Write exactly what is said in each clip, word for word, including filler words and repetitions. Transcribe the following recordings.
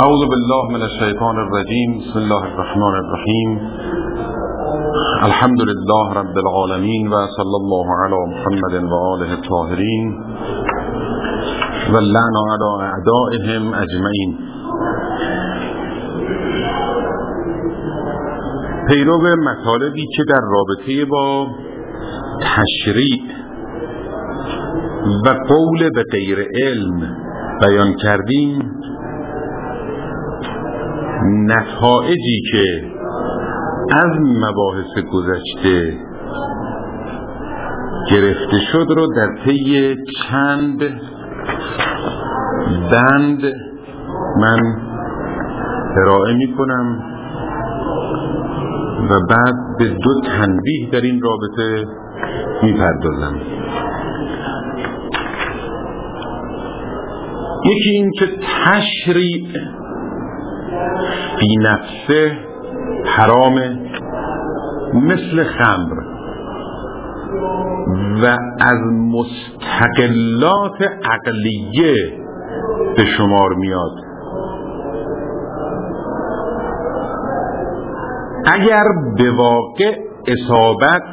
اعوذ بالله من الشیطان الرجیم. بسم الله الرحمن الرحیم. الحمد لله رب العالمین و صلی الله علی محمد و آله الطاهرین و اللعن علی اعدائهم اجمعین. پیرو مطالبی که در رابطه با تشریع و قول به غیر علم بیان کردیم، نتایجی که از مباحث گذشته گرفته شد رو در طی چند بند من ارائه می کنم و بعد به دو تنبیه در این رابطه می پردازم. یکی این که تشریع فی نفسه حرامه مثل خمر و از مستقلات عقلیه به شمار میاد. اگر به واقع اصابت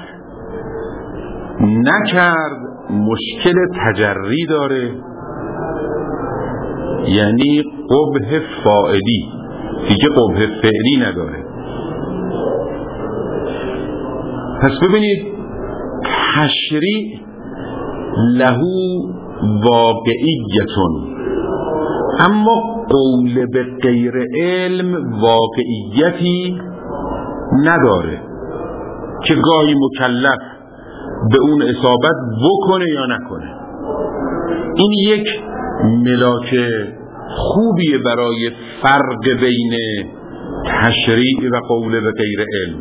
نکرد مشکل تجری داره، یعنی قبح فاعلی، دیگه قبح فعلی نداره. پس ببینید تشریع له واقعیتون، اما قول به غیر علم واقعیتی نداره که گاهی مکلف به اون اصابت بکنه یا نکنه. این یک ملاک خوبیه برای فرق بین تشریع و قول به غیر علم.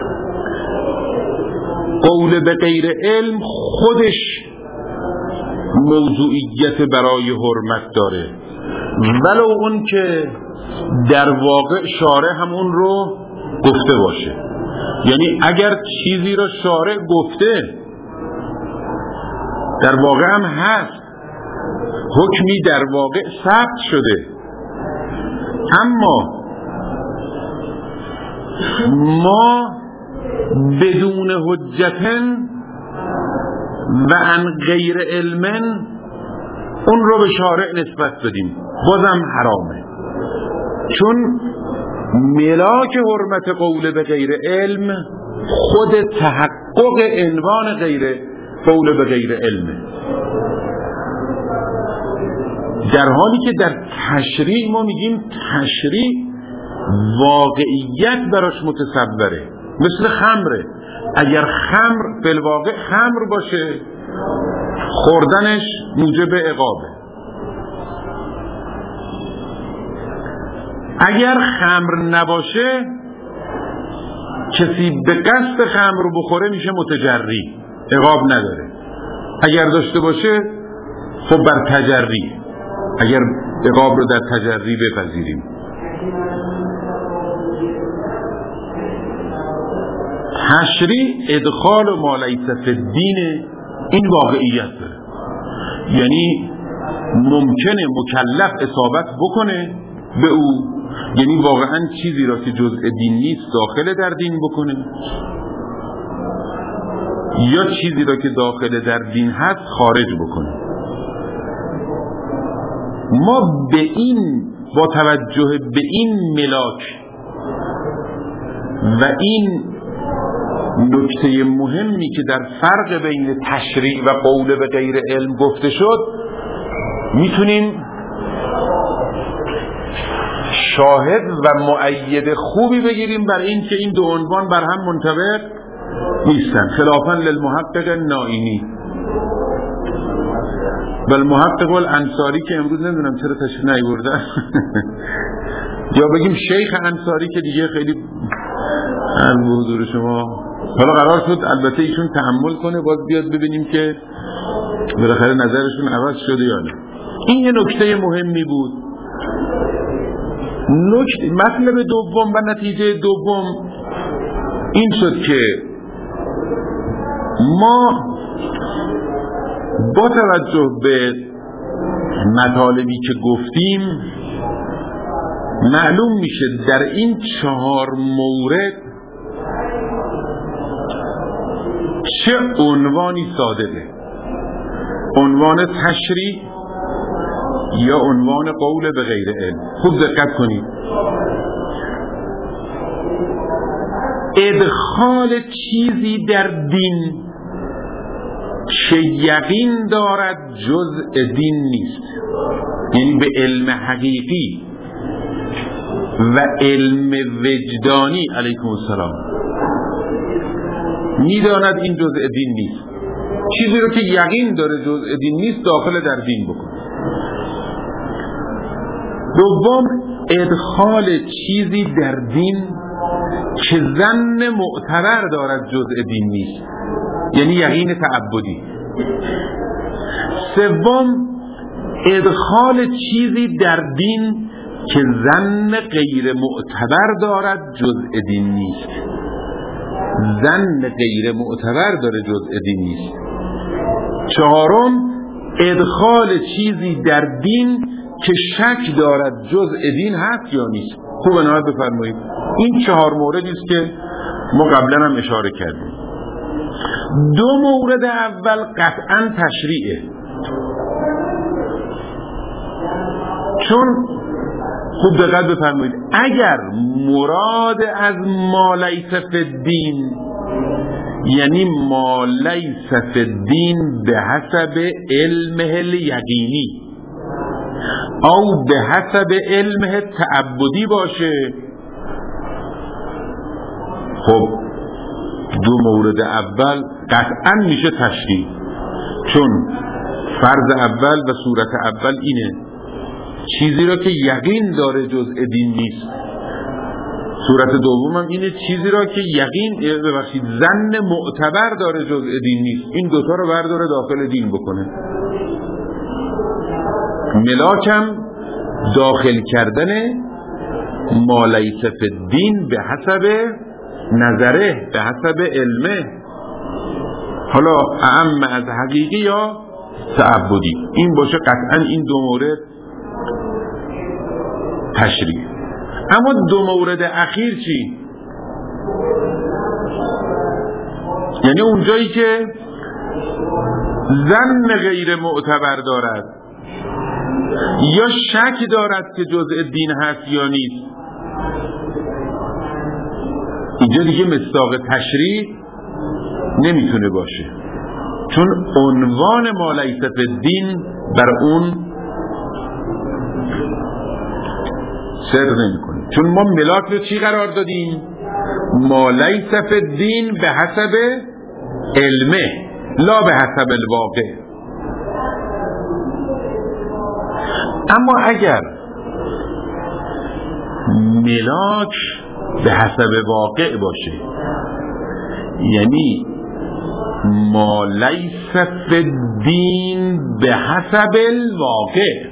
قول به غیر علم خودش موضوعیت برای حرمت داره، ولو اون که در واقع شارع هم اون رو گفته باشه. یعنی اگر چیزی رو شارع گفته در واقع هم هست، حکمی در واقع ثبت شده، اما ما بدون حجتن و عن غیر علمن اون رو به شارع نسبت بدیم، بازم حرامه، چون ملاک حرمت قول به غیر علم خود تحقق عنوان غیر قول به غیر علمه، در حالی که در تشریع ما میگیم تشریع واقعیت براش متصوره، مثل خمره. اگر خمر بالواقع خمر باشه خوردنش موجب عقابه، اگر خمر نباشه کسی به قصد خمر بخوره میشه متجری، عقاب نداره. اگر داشته باشه خب بر تجری، اگر عقاب رو در تجری بپذیریم. تشریع ادخال و ما لیس فی الدین، این واقعیت داره، یعنی ممکنه مکلف اصابت بکنه به او، یعنی واقعا چیزی را که جزء دین نیست داخل در دین بکنه، یا چیزی را که داخل در دین هست خارج بکنه. ما به این با توجه به این ملاک و این نکته مهمی که در فرق بین تشریع و قول به غیر علم گفته شد، میتونیم شاهد و مؤید خوبی بگیریم بر این که این دو عنوان بر هم منطبق نیستن، خلافاً للمحقق نائینی. بل محقق الانصاری که امروز نمیدونم چرا تشریف نیاورده یا بگیم شیخ انصاری که دیگه خیلی از حضور شما، حالا قرار شد البته ایشون تحمل کنه، باز بیاد ببینیم که بالاخره نظرشون عوض شده یا نه. این یه نکته مهمی بود. نکته مطلب دوم و نتیجه دوم این شد که ما با توجه به مطالبی که گفتیم معلوم میشه در این چهار مورد چه عنوانی صادقه، عنوان تشریع یا عنوان قول به غیر علم. خوب دقت کنید، ادخال چیزی در دین که یقین دارد جزء دین نیست، یعنی به علم حقیقی و علم وجدانی علیکم السلام میداند این جزء دین نیست، چیزی رو که یقین داره جزء دین نیست داخل در دین بکن. دوم، ادخال چیزی در دین که ظن معتبر دارد جزء دین نیست، یعنی یقین تعبدی. سوم، ادخال چیزی در دین که ظن غیر معتبر دارد جزء دین نیست، ظن غیر معتبر داره جزء دین نیست. چهارم، ادخال چیزی در دین که شک دارد جزء دین هست یا نیست. خوب عنایت بفرمایید، این چهار موردی است که ما قبلا هم اشاره کردیم. دو مورد اول قطعا تشریعه، چون خوب دقت بفرمایید اگر مراد از ما لیس فی الدین یعنی ما لیس فی الدین به حسب علمه الیقینی او به حسب علمه تعبدی باشه، خب دو مورد اول قطعا میشه تشریع، چون فرض اول و صورت اول اینه چیزی را که یقین داره جزء دین نیست، صورت دوم هم اینه چیزی را که یقین ببخشید ظن معتبر داره جزء دین نیست. این دوتا رو برداره داخل دین بکنه. ملاکم داخل کردن ما لیس فی الدین به حسب نظره، به حسب علمه، حالا اعم از حقیقی یا تعبدی، این باشه قطعا این دو مورد تشریع. اما دو مورد اخیر چی؟ یعنی اونجایی که ظن غیر معتبر دارد یا شک دارد که جزء دین هست یا نیست، اینجا دیگه مصداق تشریع نمیتونه باشه، چون عنوان ما لیس فی الدین بر اون صدق نمیکنه، چون ما ملاک رو چی قرار دادیم؟ ما لیس فی الدین به حسب علمه لا به حسب الواقع. اما اگر ملاک به حسب واقع باشه، یعنی ما لیس فی الدین به حسب الواقع،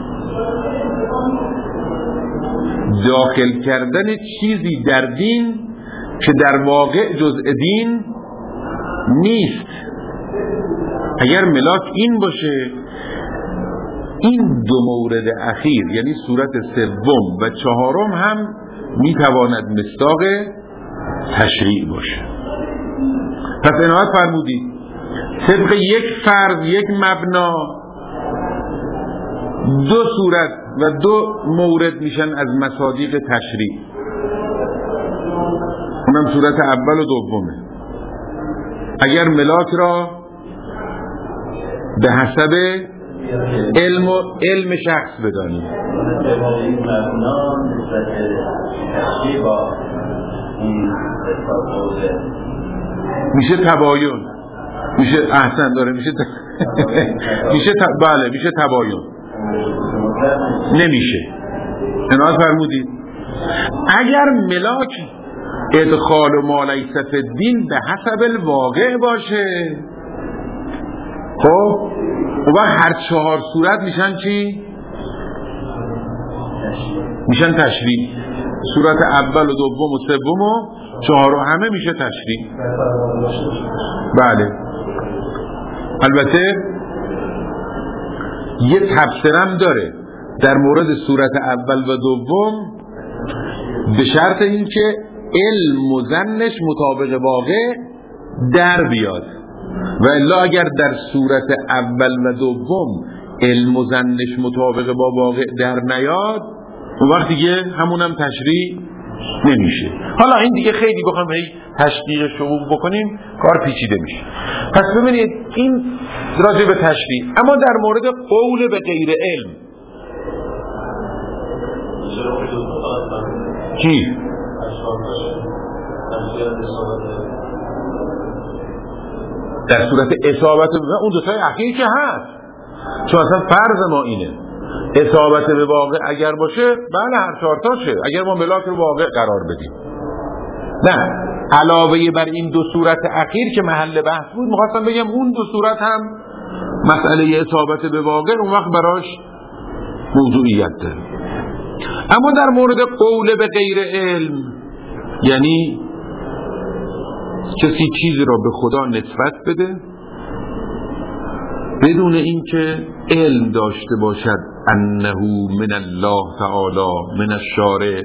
داخل کردن چیزی در دین که در واقع جزء دین نیست، اگر ملاک این باشه، این دو مورد اخیر یعنی صورت سوم و چهارم هم میتواند مصداق تشریع باشه. پس عنایت فرمودید طبق یک فرض، یک مبنا، دو صورت و دو مورد میشن از مصادیق تشریع، اونم صورت اول و دومه. اگر ملاک را به حسب علم و علم شخص بدانیم، میشه تباین، میشه احسن داره میشه ت... میشه ت... بله میشه تباین، نمیشه. عنایت فرمودید اگر ملاک ادخال و ما لیس فی الدین به حسب الواقع باشه، خب و هر چهار صورت میشن چی؟ میشن تشریع. صورت اول و دوم و سوم و چهار و همه میشه تشریع. بله. البته یه تفسیرم داره، در مورد صورت اول و دوم به شرط این که علم و ظنش مطابق واقع در بیاد، و الا اگر در صورت اول و دوم علم و ظنش مطابق با واقع در نیاد، اون وقت دیگه همونم تشریع نمیشه. حالا این دیگه خیلی بخوام هی تشریح شعوب بکنیم کار پیچیده میشه. پس ببینید این راجع به تشریح. اما در مورد قول به غیر علم چی؟ در صورت اصابت اون دو تای اخیر که هست، چون اصلا فرض ما اینه اصابت به واقع اگر باشه بله هر چهار تاشه، اگر ما ملاک رو واقع قرار بدیم. نه، علاوه بر این دو صورت اخیر که محل بحث بود میخواستم بگم اون دو صورت هم مسئله اصابت به واقع اون وقت براش موضوعیت داره. اما در مورد قول به غیر علم، یعنی کسی چیزی را به خدا نسبت بده بدون اینکه علم داشته باشد انه من الله تعالی من الشارع.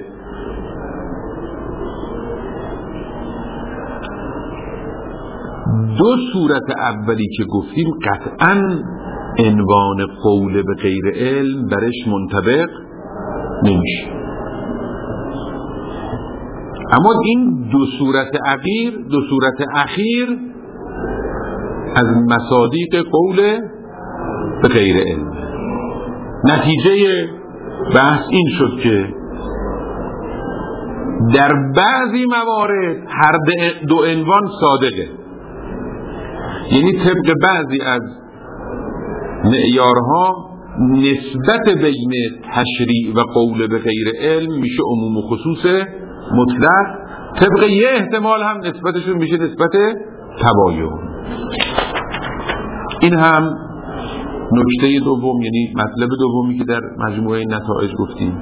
دو صورت اولی که گفتیم قطعاً عنوان قول به غیر علم برش منطبق نمیشه. اما این دو صورت اخیر دو صورت اخیر از مصادیق قول به غیر علم. نتیجه بحث این شد که در بعضی موارد هر دو عنوان صادقه، یعنی طبق بعضی از معیارها نسبت بین تشریع و قول به غیر علم میشه عموم و خصوص مطلق، طبق یه احتمال هم نسبتشون میشه نسبت تباین. این هم نکته دوم، یعنی مطلب دومی که در مجموعه نتایج گفتیم.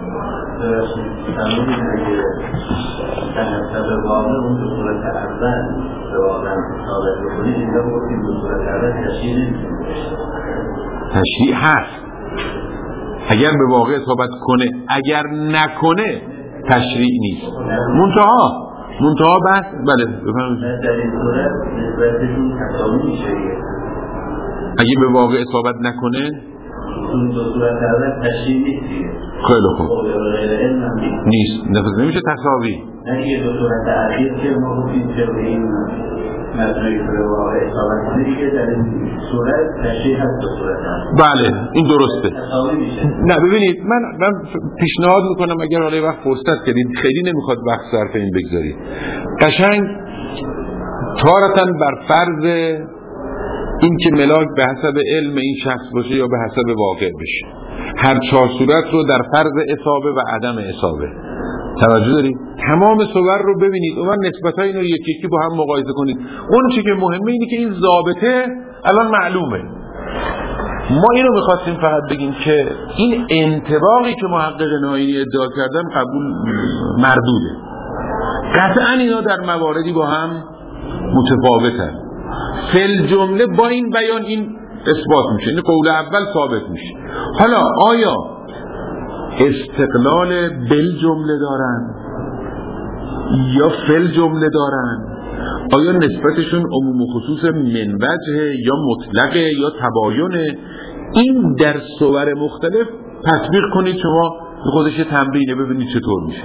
تشریع هست اگر به واقع اصابت کنه، اگر نکنه تشریع نیست. منتها منتها بحث بله بفرمایید. در این صورت نسبتشون تساوی میشه اگه به واقع اصابت نکنه. اون دو صورت اول تشریع نیست. خیلی خوب نیست، نفذ نمیشه تساوی. اگه دو صورت اخیر که ما گفتیم که این مدرک به واقع اصابت نمیشه، در این صورت تشریع هست دو صورت اول. بله این درسته. تساوی میشه. نه ببینید من من پیشنهاد میکنم اگر حالا وقت فرصت کردید، خیلی نمیخواد وقت صرف این بگذارید، قشنگ تارتاً بر فرض این که ملاک به حسب علم این شخص باشه یا به حسب واقع بشه، هر چهار صورت رو در فرض اصابه و عدم اصابه توجه دارید. تمام صور رو ببینید و نسبت‌های اینو یکی یکی با هم مقایسه کنید. اون چیزی که مهمه اینه که این ضابطه الان معلومه. ما اینو می‌خواستیم فقط بگیم که این انطباقی که محقق ناینی ادعا کردن قبول مردوده. قطعاً اینا در مواردی با هم متفاوتن. فل جمله با این بیان این اثبات میشه، این قول اول ثابت میشه. حالا آیا استقلال بل جمله دارن یا فل جمله دارن؟ آیا نسبتشون عموم و خصوص من وجه یا مطلقه یا تباینه؟ این در صور مختلف تطبیق کنید شما خودش تمرینه، ببینید چطور میشه.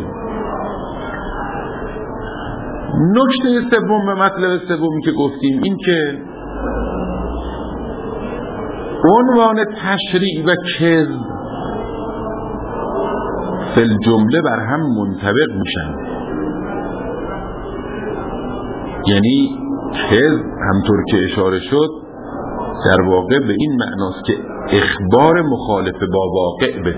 نکته سوم به مطلب سومی که گفتیم این که عنوان تشریع و کذب فل جمله بر هم منطبق میشن. یعنی کذب همطور که اشاره شد در واقع به این معناست که اخبار مخالف با واقع بده،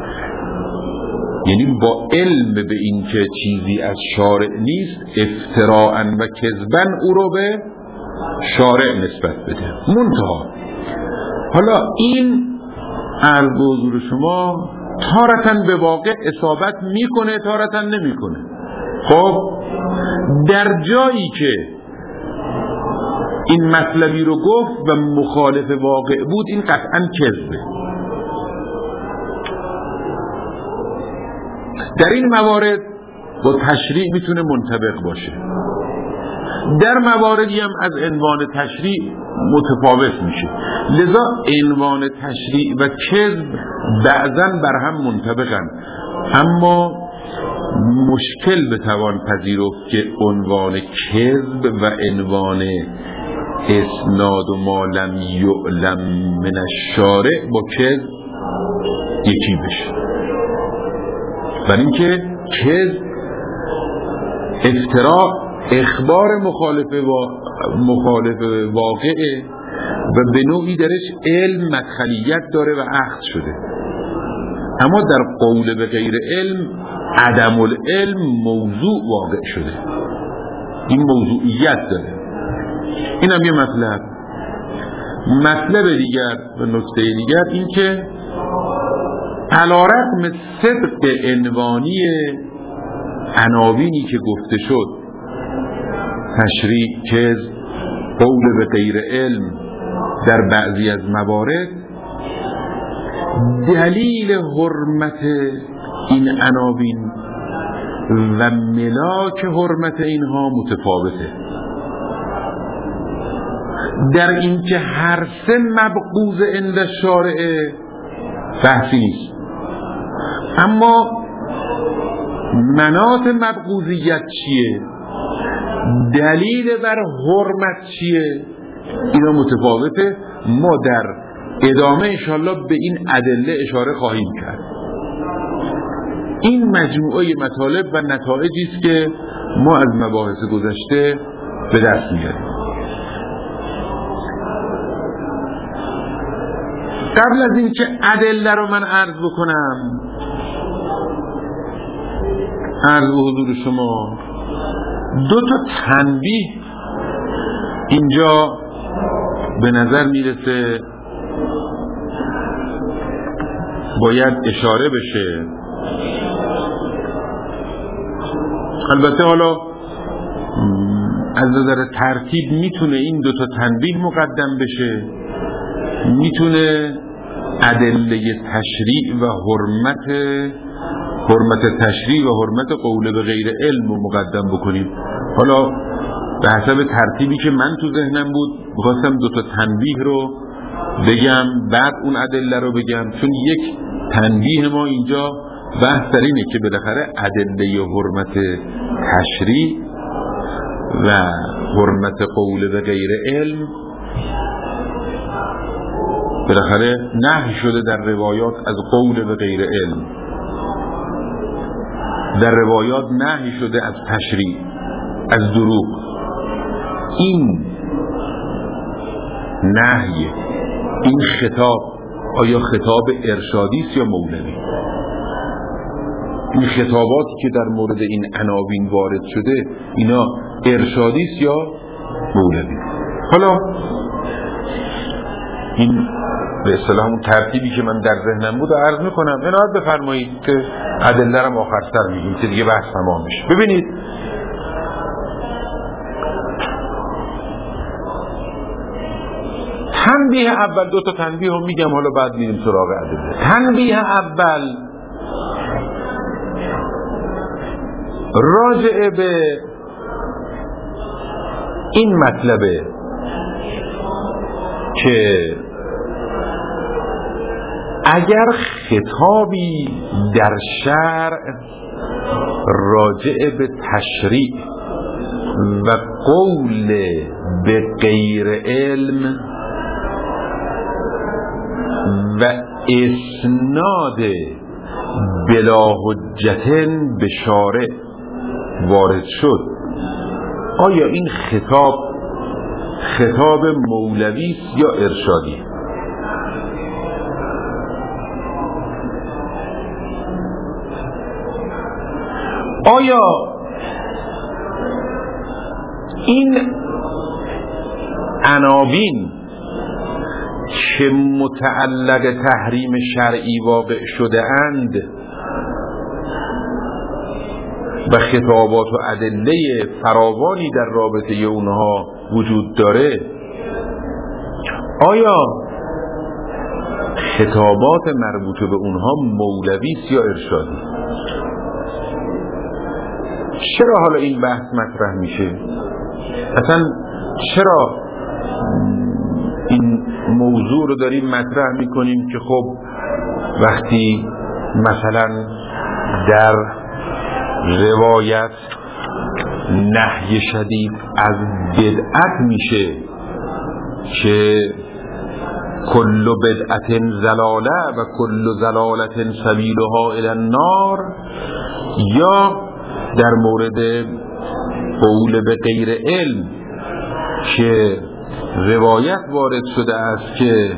یعنی با علم به این که چیزی از شارع نیست افتراءً و کذباً او رو به شارع نسبت بده. منتها حالا این عرض به حضور شما تارتاً به واقع اصابت میکنه تارتاً نمیکنه. خب در جایی که این مطلبی رو گفت و مخالف واقع بود این قطعاً کذبه. در این موارد با تشریع میتونه منطبق باشه. در مواردی هم از عنوان تشریع متفاوت میشه. لذا عنوان تشریع و کذب بعضاً بر هم منطبقن، اما مشکل بتوان پذیرفت که عنوان کذب و عنوان اسناد و ما لم یعلم من الشارع با کذب یکی بشه. برای اینکه کذب افترا اخبار مخالف با مخالف واقعه و به نوعی درش علم مدخلیت داره و اخذ شده، اما در قول به غیر علم عدم العلم موضوع واقع شده، این موضوعیت داره. این هم یه مطلب. مطلب دیگر و نکته دیگر این که علی‌رغم صدق عنوانی عناوینی که گفته شد، تشریع، کذب، قول به غیر علم در بعضی از موارد، دلیل حرمت این عناوین و ملاک حرمت اینها متفاوته. در اینکه هر سه مبغوض عند الشارع بحثی نیست، اما مناط مبغوضیت چیه، دلیل بر حرمت چیه، اینا متفاوته. ما در ادامه انشاءالله به این ادله اشاره خواهیم کرد. این مجموعه مطالب و نتایجی است که ما از مباحث گذشته به دست میاریم. قبل از این که ادله رو من عرض بکنم، عرض به حضور شما دو تا تنبیه اینجا به نظر میرسه باید اشاره بشه. البته حالا از نظر ترتیب میتونه این دو تا تنبیه مقدم بشه، میتونه ادله تشریع و حرمت حرمت تشریع و حرمت قول به غیر علم رو مقدم بکنیم. حالا به حسب ترتیبی که من تو ذهنم بود می‌خواستم دو تا تنبیه رو بگم بعد اون ادله رو بگم، چون یک تنبیه ما اینجا بحث در اینه که بالاخره ادله حرمت تشریع و حرمت قول به غیر علم بالاخره نهی شده در روایات از قول به غیر علم، در روایات نهی شده از تشریع، از دروغ. این نهی، این خطاب آیا خطاب ارشادی است یا مولوی؟ این خطاباتی که در مورد این عناوین وارد شده اینا ارشادی است یا مولوی؟ حالا این به اصطلاح اون ترتیبی که من در ذهنم بود عرض میکنم، عنایت بفرمایید که ادله رو آخرتر میگیم که دیگه بحث تمام میشه. ببینید تنبیه اول، دو تا تنبیه رو میگم حالا بعد میریم سراغ ادله. تنبیه اول راجع به این مطلبه که اگر خطابی در شرع راجع به تشریع و قول به غیر علم و اسناد بلا حجتن به شارع وارد شد، آیا این خطاب خطاب مولوی است یا ارشادی؟ آیا این عناوین که متعلق تحریم شرعی واقع شده اند و خطابات و ادله فراوانی در رابطه اونها وجود داره، آیا خطابات مربوط به اونها مولوی است یا ارشادی؟ چرا حالا این بحث مطرح میشه؟ اصلا چرا این موضوع رو داریم مطرح میکنیم که خب وقتی مثلا در روایت نهی شدید از بدعت میشه که کل بدعت ضلاله و کل ضلالت سبیلها الی النار، یا در مورد قول به غیر علم که روایت وارد شده است که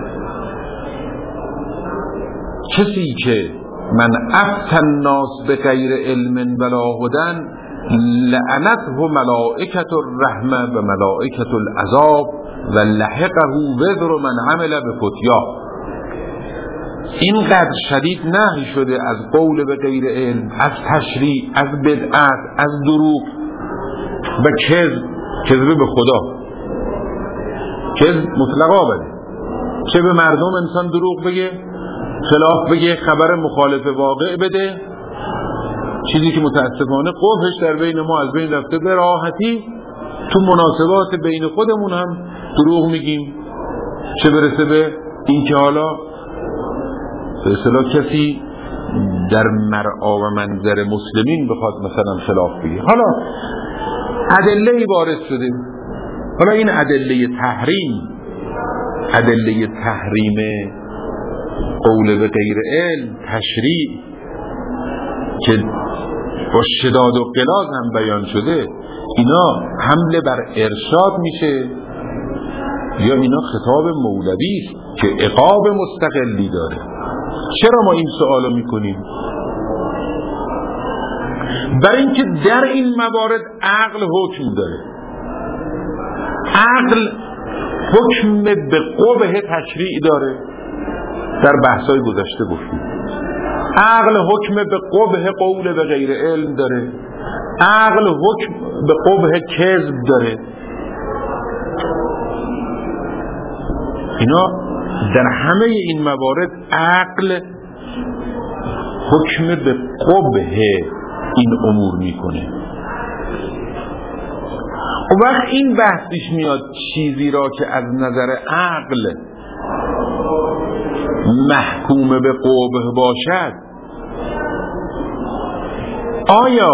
کسی که من افتى الناس به غیر علم ولا هدى لعنته ملائکة الرحمه و ملائکة العذاب و لحقه وزر من عمل بفتیا. اینقدر شدید نهی شده از قول به غیر علم، از تشریع، از بدعت، از دروغ و کذب، کذب به خدا، کذب مطلقا بده، چه به مردم انسان دروغ بگه، خلاف بگه، خبر مخالف واقع بده، چیزی که متاسفانه قبحش در بین ما از بین رفته. به راحتی تو مناسبات بین خودمون هم دروغ میگیم، چه برسه به این که حالا به اصطلاح کسی در مرعا و منظر مسلمین بخواد مثلا خلاف بگه. حالا ادله وارد شده، حالا این ادله تحریم، ادله تحریم قول به غیر علم، تشریع که با شداد و غلاظ هم بیان شده، اینا حمله بر ارشاد میشه یا اینا خطاب مولوی است که عقاب مستقلی داره؟ چرا ما این سوالو میکنیم؟ برای اینکه در این موارد عقل حکم داره. عقل حکم به قبح تشریع داره، در بحثای گذشته گفتیم. عقل حکم به قبح قول به غیر علم داره، عقل حکم به قبح کذب داره. اینا در همه این موارد عقل حکم به قبح این امور میکنه. و وقت این بحث پیش میاد چیزی را که از نظر عقل محکوم به قبح باشد، آیا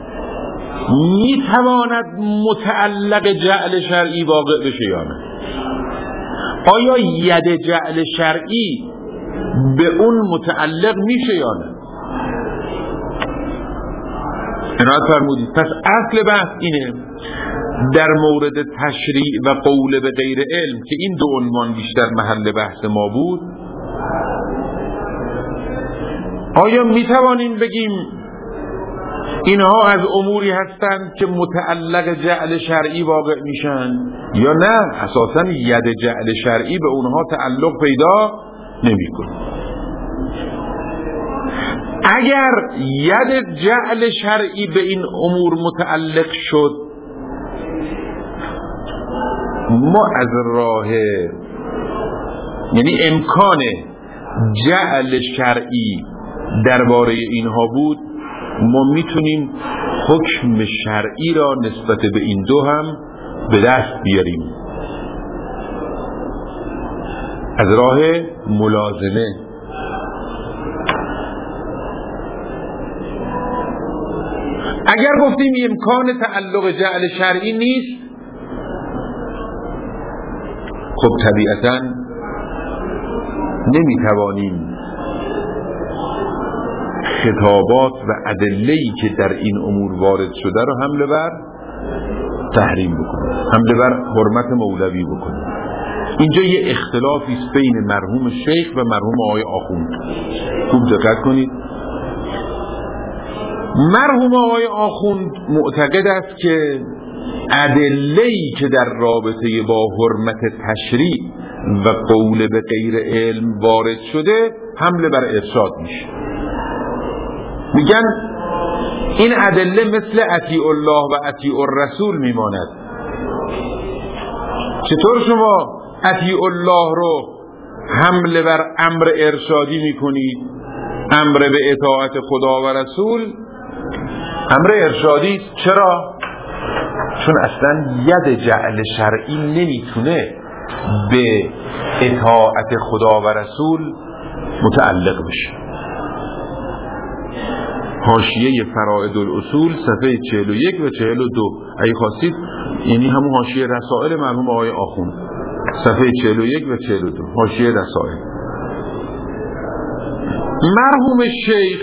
میتواند متعلق جعل شرعی واقع بشه یا نه؟ آیا ید جعل شرعی به اون متعلق میشه یا نه؟ عنایت فرمودید. پس اصل بحث اینه در مورد تشریع و قول به غیر علم که این دو عنوان بیشتر محل بحث ما بود، آیا میتوانیم بگیم اینها از اموری هستند که متعلق جعل شرعی واقع میشن یا نه اساساً ید جعل شرعی به اونها تعلق پیدا نمیکنه؟ اگر ید جعل شرعی به این امور متعلق شد، ما از راه یعنی امکان جعل شرعی درباره اینها بود، ما میتونیم حکم شرعی را نسبت به این دو هم به دست بیاریم از راه ملازمه. اگر گفتیم امکان تعلق جعل شرعی نیست، خب طبیعتاً نمیتوانیم خطابات و ادله‌ای که در این امور وارد شده رو حمله بر تحریم بکنیم، حمله بر حرمت مولوی بکنیم. اینجا یه اختلافی است بین مرحوم شیخ و مرحوم آقای آخوند. خوب دقت کنید. مرحوم آقای آخوند معتقد است که ادله‌ای که در رابطه با حرمت تشریع و قول به غیر علم وارد شده حمله بر ارشاد میشه. میگن این ادله مثل اطیع الله و اطیع الرسول میماند. چطور شما اطیع الله رو حمله بر امر ارشادی میکنید، امر به اطاعت خدا و رسول، امر ارشادی است. چرا؟ چون اصلا ید جعل شرعی نمیتونه به اطاعت خدا و رسول متعلق بشه. حاشیه فرائض الاصول صفحه چهل و یک و چهل و دو اگه خواستید، یعنی همون حاشیه رسائل مرحوم آقای آخوند، صفحه چهل و یک و چهل و دو حاشیه رسائل. مرحوم شیخ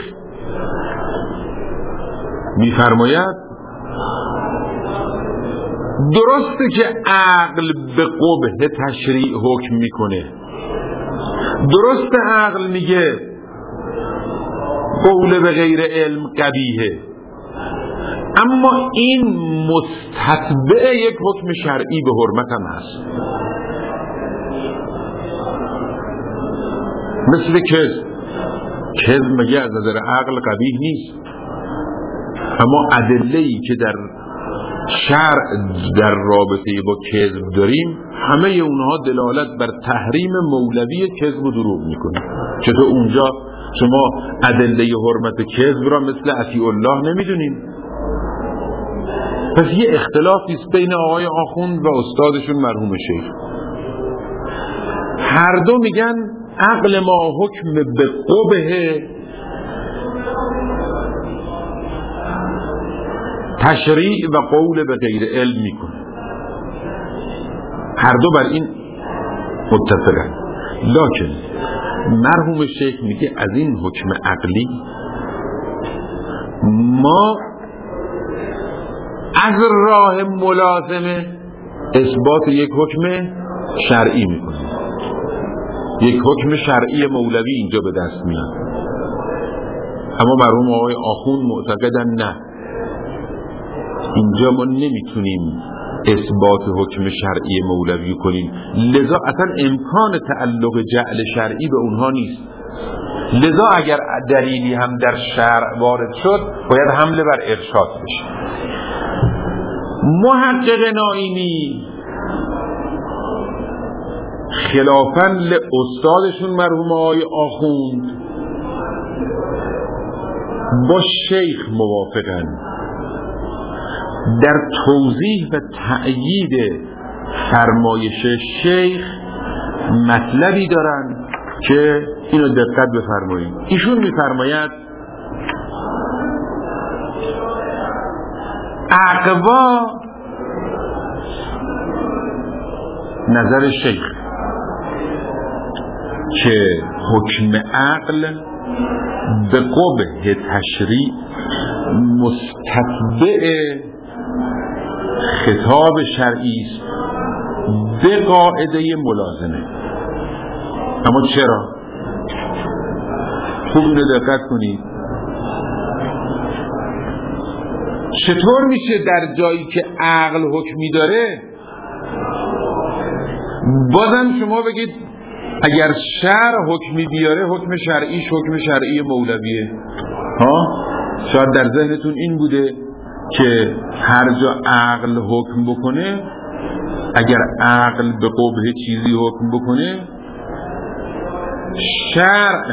میفرماید درسته که عقل به قبح تشریع حکم میکنه، درسته عقل میگه قول به غیر علم قبیحه، اما این مستتبع یک حکم شرعی به حرمت هم هست. مثل کذب. کذب مگه از نظر عقل قبیح نیست، اما ادله‌ای که در شرع در رابطه با کذب داریم همه اونها دلالت بر تحریم مولوی کذب و دروغ میکنه. چطور اونجا شما ادله حرمت کذب را مثل اطیع الله نمیدونیم؟ پس یه اختلافی است بین آقای آخوند و استادشون مرحوم شیخ. هر دو میگن عقل ما حکم به قبح تشریع و قول به غیر علم میکنه. هر دو بر این متفقن. لکن مرحوم شیخ میگه از این حکم عقلی ما از راه ملازمه اثبات یک حکم شرعی میکنیم. یک حکم شرعی مولوی اینجا به دست میاد. اما مرحوم آقای آخوند معتقدن نه، اینجا ما نمیتونیم اثبات حکم شرعی مولوی کنیم، لذا اصلا امکان تعلق جعل شرعی به اونها نیست. لذا اگر دلیلی هم در شرع وارد شد باید حمله بر ارشاد بشه. محقق نائینی خلافاً لاستادشون مرحوم آقای آخوند با شیخ موافقن در توضیح و تأیید فرمایش شیخ. مطلبی دارن که اینو دقت بفرمایید. ایشون میفرماید اقوا نظر شیخ که حکم عقل به قبح تشریع مستتبع خطاب شرعی است به قاعده ملازمه. اما چرا؟ خوب اینو دقت کنید. چطور میشه در جایی که عقل حکمی داره بازم شما بگید اگر شرع حکمی بیاره حکم شرعیش حکم شرعی مولویه؟ ها؟ شاید در ذهنتون این بوده که هر جا عقل حکم بکنه، اگر عقل به قبح چیزی حکم بکنه، شرع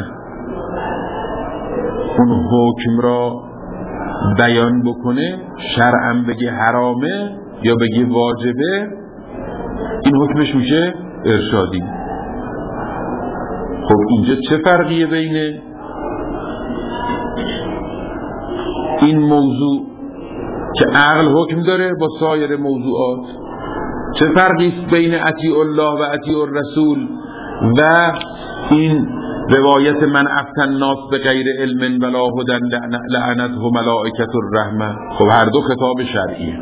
اون حکم را بیان بکنه، شرعاً بگه حرامه یا بگه واجبه، این حکمش میشه ارشادی. خب اینجا چه فرقیه بین این موضوع که عقل حکم داره با سایر موضوعات؟ چه فرقی است بین اطیع الله و اطیع الرسول و این روایت من افتن الناس به غیر علم ولا هدی لعنته ملائکه الرحمه؟ خب هر دو خطاب شرعیه.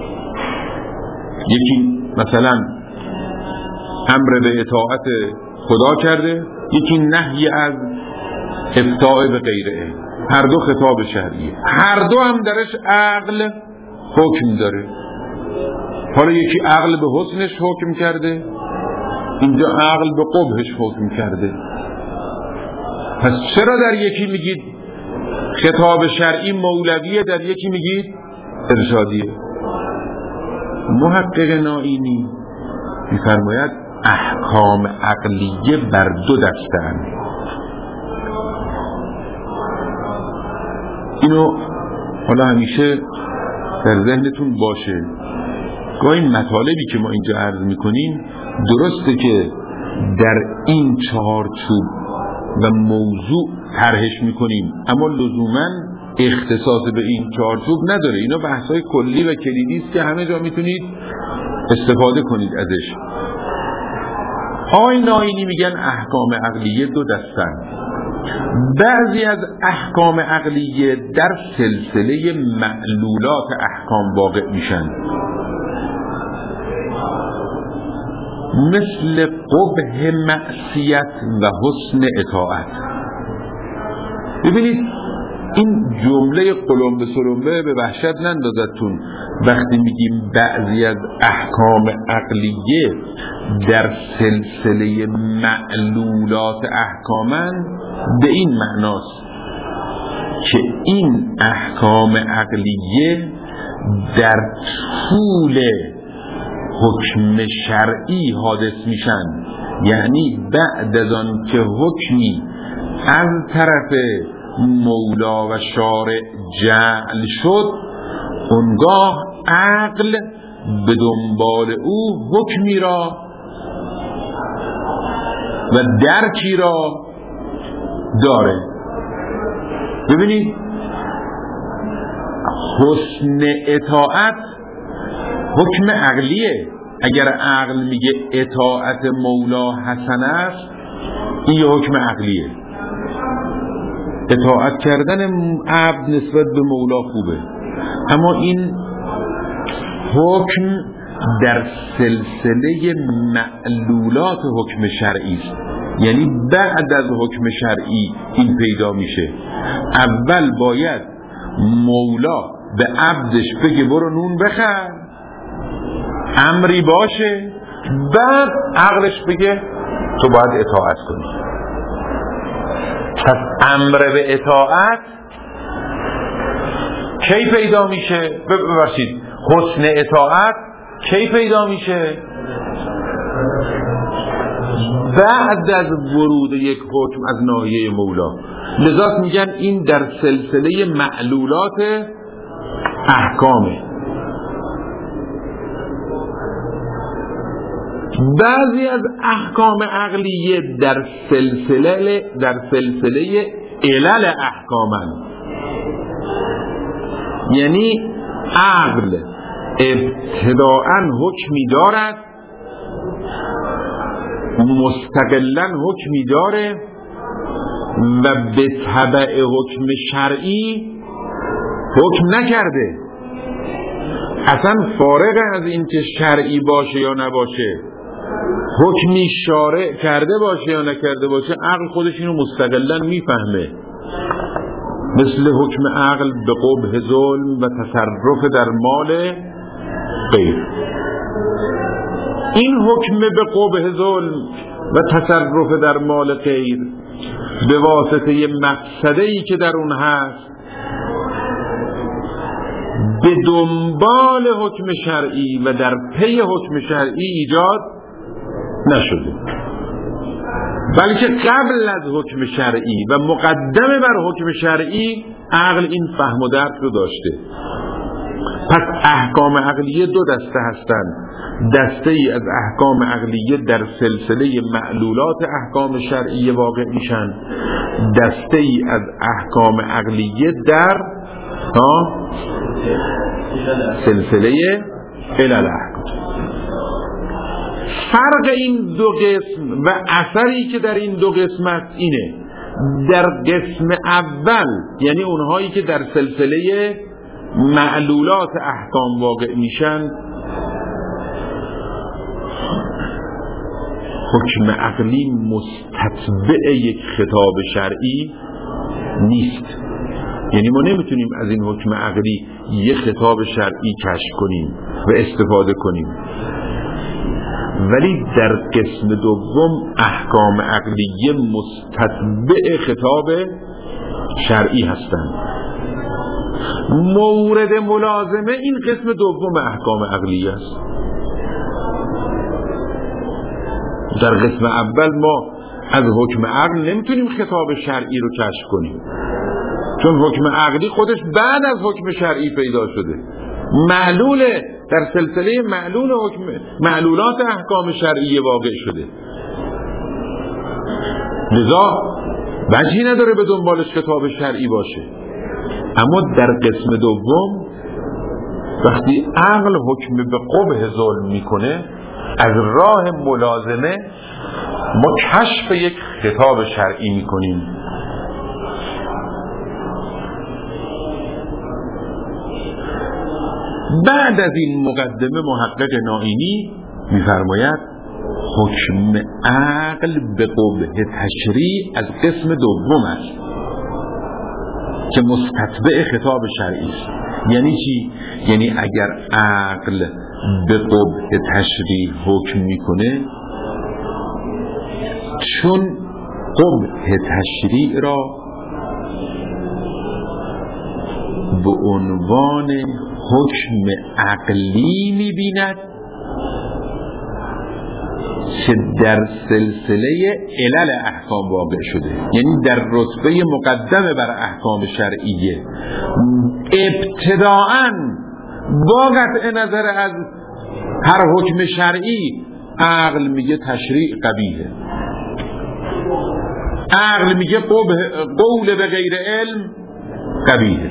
یکی مثلا امر به اطاعت خدا کرده، یکی نهی از افتاء به غیر علم. هر دو خطاب شرعیه، هر دو هم درش عقل حکم داره. حالا یکی عقل به حسنش حکم کرده، اینجا عقل به قبحش حکم کرده. پس چرا در یکی میگید خطاب شرعی مولویه، در یکی میگید ارشادیه؟ محقق نائینی میفرماید احکام عقلیه بر دو دسته‌اند. اینو حالا همیشه در ذهنتون باشه گاهی مطالبی که ما اینجا عرض میکنیم درسته که در این چارچوب و موضوع طرحش میکنیم، اما لزوماً اختصاص به این چارچوب نداره. اینا بحث‌های کلی و کلیدی است که همه جا میتونید استفاده کنید ازش. آقای ناینی میگن احکام عقلیه دو دستن. بعضی از احکام عقلیه در سلسله معلولات احکام واقع میشن، مثل قبح معصیت و حسن اطاعت. ببینید این جمله قلمبه سلمبه به وحشت نندازدتون وقتی میگیم بعضی از احکام عقلیه در سلسله معلولات احکامن، به این معناست که این احکام عقلیه در طول حکم شرعی حادث میشن، یعنی بعد از آن که حکمی از طرف مولا و شارع جعل شد، اونگاه عقل به دنبال او حکمی را و درکی را داره. ببینید حسن اطاعت حکم عقلیه. اگر عقل میگه اطاعت مولا حسن است، این یه حکم عقلیه. اطاعت کردن عبد نسبت به مولا خوبه، اما این حکم در سلسله معلولات حکم شرعی است، یعنی بعد از حکم شرعی این پیدا میشه. اول باید مولا به عبدش بگه برو نون بخر، امری باشه، بعد عقلش بگه تو باید اطاعت کنی. پس امر به اطاعت کی پیدا میشه؟ ببخشید حسن اطاعت کی پیدا میشه؟ بعد از ورود یک حکم از ناحیه مولا. لذا میگن این در سلسله معلولات احکامه. بعضی از احکام عقلیه در سلسله در سلسله علل احکامن، یعنی عقل ابتداءً حکمی دارد، مستقلاً حکمی داره و به تبع حکم شرعی حکم نکرده. اصلا فارغ از این که شرعی باشه یا نباشه، حکمی شارع کرده باشه یا نکرده باشه، عقل خودش اینو مستقلاً میفهمه. مثل حکم عقل به قبح ظلم و تصرف در مال غیر. این حکم به قبح ظلم و تصرف در مال غیر به واسطه یه مقصده‌ای که در اون هست به دنبال حکم شرعی و در پی حکم شرعی ایجاد نشده، بلکه قبل از حکم شرعی و مقدمه بر حکم شرعی عقل این فهم و درک رو داشته. پس احکام عقلیه دو دسته هستند. دسته ای از احکام عقلیه در سلسله معلولات احکام شرعی واقع میشن، دسته ای از احکام عقلیه در ها سلسله علل احکام. فرق این دو قسم و اثری که در این دو قسمت اینه: در قسم اول، یعنی اونهایی که در سلسله معلولات احکام واقع میشن، حکم عقلی مستتبع یک خطاب شرعی نیست. یعنی ما نمیتونیم از این حکم عقلی یک خطاب شرعی کشف کنیم و استفاده کنیم، ولی در قسم دوم احکام عقلیه مستتبع خطاب شرعی هستند. مورد ملازمه این قسم دوم احکام عقلیه است. در قسم اول ما از حکم عقل نمیتونیم خطاب شرعی رو کشف کنیم، چون حکم عقلی خودش بعد از حکم شرعی پیدا شده، معلوله، در سلسله معلول حکم معلولات احکام شرعی واقع شده، لذا وجهی نداره به دنبالش کتاب شرعی باشه. اما در قسم دوم وقتی عقل حکم به قبح ظلم میکنه، از راه ملازمه ما کشف یک خطاب شرعی میکنیم. بعد از این مقدمه محقق نائینی میفرماید حکم عقل به قبح تشریع از قسم دوم است که مستتبع خطاب شرعی است. یعنی چی؟ یعنی اگر عقل به قبح تشریع حکم میکنه، چون قبح تشریع را به عنوان حکم عقلی میبیند که در سلسله علل احکام واقع شده، یعنی در رتبه مقدمه بر احکام شرعیه. ابتداءً با قطع نظر از هر حکم شرعی عقل میگه تشریع قبیحه، عقل میگه قول به غیر علم قبیحه.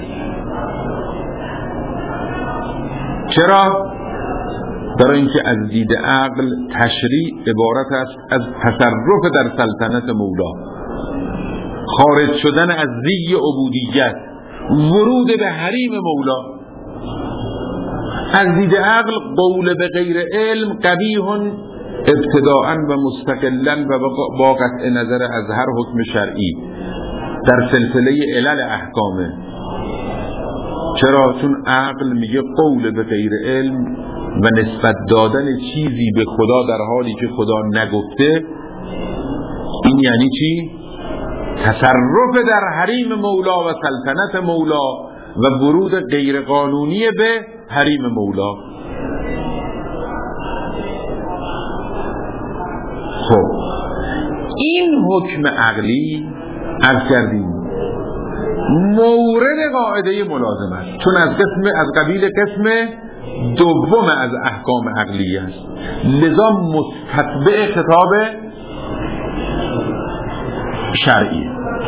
چرا؟ برای اینکه از دید عقل تشریع عبارت است از تصرف در سلطنت مولا، خارج شدن از زی عبودیت، ورود به حریم مولا. از دید عقل قول به غیر علم قبیح ابتداءً و مستقلاً و با قطع نظر از هر حکم شرعی در سلسله علل احکامه. چرا؟ چون عقل میگه قول به غیر علم و نسبت دادن چیزی به خدا در حالی که خدا نگفته، این یعنی چی؟ تصرف در حریم مولا و سلطنت مولا و ورود غیر قانونی به حریم مولا. خب این حکم عقلی عرض کردیم مورد قاعده ملازمت، چون از قسم از قبیل قسم دوم از احکام عقلی است، لذا مستتبع خطاب شرعی.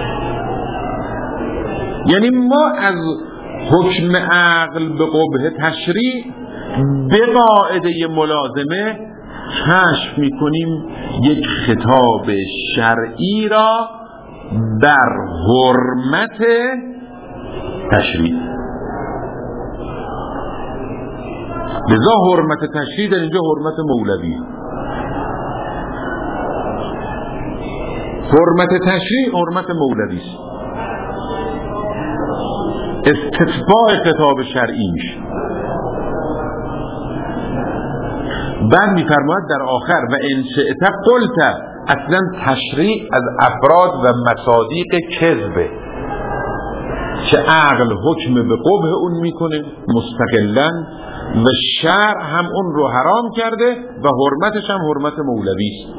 یعنی ما از حکم عقل به قبح تشریع به قاعده ملازمه کشف میکنیم یک خطاب شرعی را بر حرمت تشریع. لذا حرمت تشریع در اینجا حرمت مولوی، حرمت تشریع حرمت مولوی است، استتباع خطاب شرعی میشه. بعد میفرماید در آخر و ان شئت قلت، اصلا تشریع از افراد و مصادیق کذبه که عقل حکم به قبح اون میکنه مستقلاً و شرع هم اون رو حرام کرده و حرمتش هم حرمت مولوی است.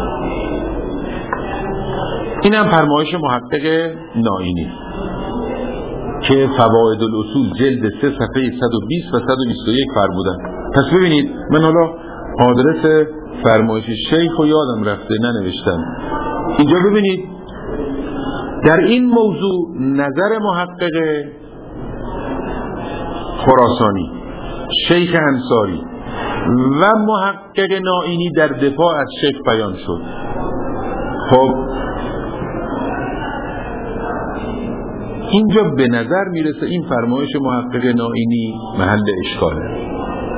این هم فرمایش محقق نائینی که فواید الاصول جلد سه صفحه صد و بیست و صد و بیست و یک فرمودن. پس ببینید من حالا آدرس فرمایش شیخ و یادم رفته ننوشتم. اینجا ببینید در این موضوع نظر محقق خراسانی، شیخ انصاری و محقق نائینی در دفاع از شیخ بیان شد. خب اینجا به نظر میرسه این فرمایش محقق نائینی محل اشکاله.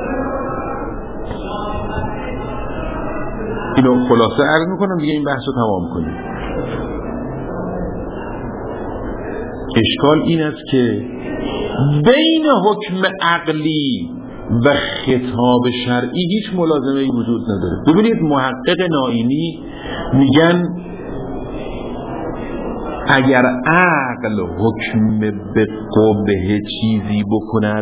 اینو خلاصه عرض میکنم دیگه، این بحث رو تمام کنیم. اشکال این است که بین حکم عقلی و خطاب شرعی هیچ ملازمه‌ای وجود نداره. ببینید محقق نائینی میگن اگر عقل حکم به قبح چیزی بکند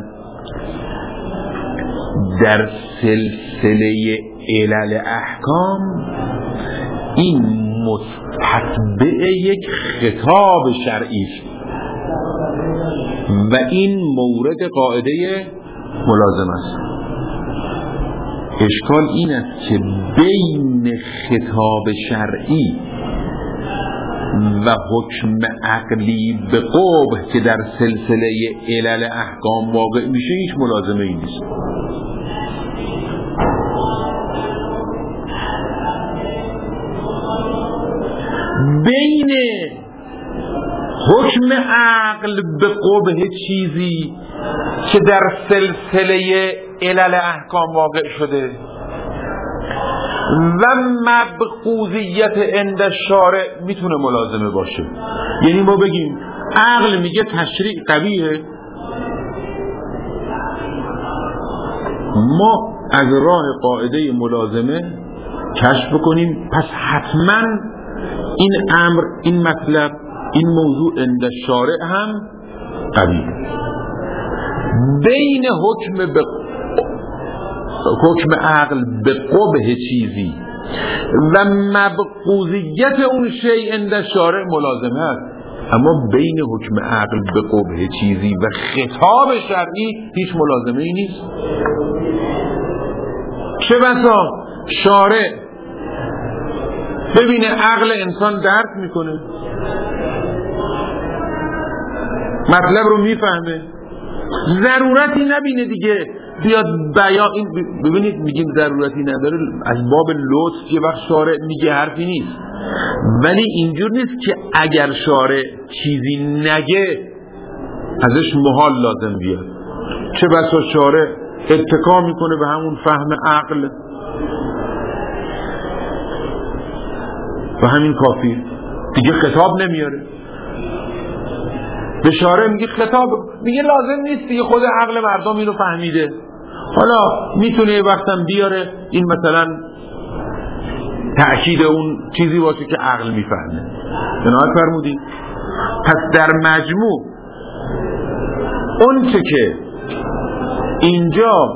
در سلسله علل احکام، این مستتبع یک خطاب شرعی است. و این مورد قاعده ملازم است. اشکال این است که بین خطاب شرعی و حکم عقلی به قبح که در سلسله علل احکام واقع میشه هیچ ملازمه ای نیست. بین حکم عقل به قبح چیزی که در سلسله علل احکام واقع شده و مبغوضیت عند الشارع میتونه ملازمه باشه. یعنی ما بگیم عقل میگه تشریع قویه، ما از راه قاعده ملازمه کشف کنیم پس حتما این امر، این مطلب، این موضوع عند الشارع هم قویه. بین حکم به حکم عقل به قبح چیزی و مبغوضیت اون شیء عند الشارع ملازمه است، اما بین حکم عقل به قبح چیزی و خطاب شرعی هیچ ملازمه ای نیست. چه بسا شارع ببینه عقل انسان درک میکنه، مطلب رو میفهمه، ضرورتی نبینه دیگه بیاد بیان. این ببینید میگیم ضرورتی نداره از باب لطف، یه وقت شارع میگه حرفی نیست، ولی اینجور نیست که اگر شارع چیزی نگه ازش محال لازم بیاد. چه بسا شارع اتکا میکنه به همون فهم عقل و همین کافی دیگه خطاب نمیاره. به شارع میگه خطاب میگه لازم نیست دیگه، خود عقل مردم اینو فهمیده. حالا میتونه یه وقتم بیاره این مثلا تأکید اون چیزی باشه که عقل میفهمه. جناب فرمودی پس در مجموع اون چه که اینجا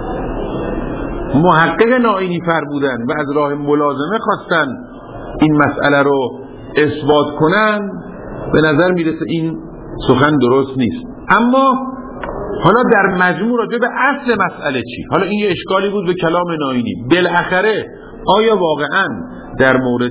محقق نائینی فرمودن و از راه ملازمه خواستن این مسئله رو اثبات کنن، به نظر میرسه این سخن درست نیست. اما حالا در مجموع راجع به اصل مسئله چی؟ حالا این یه اشکالی بود به کلام نائینی. بالاخره آیا واقعا در مورد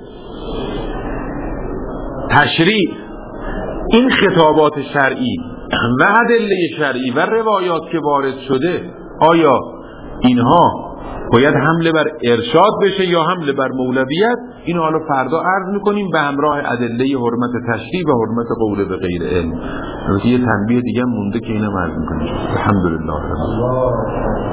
تشریع این خطابات شرعی و ادله شرعی و روایات که وارد شده، آیا اینها باید حمله بر ارشاد بشه یا حمله بر مولویت؟ اینو حالا فردا عرض میکنیم به همراه ادله حرمت تشریع و حرمت قول به غیر علم. یه تنبیه دیگه مونده که اینو عرض میکنیم. الحمدلله.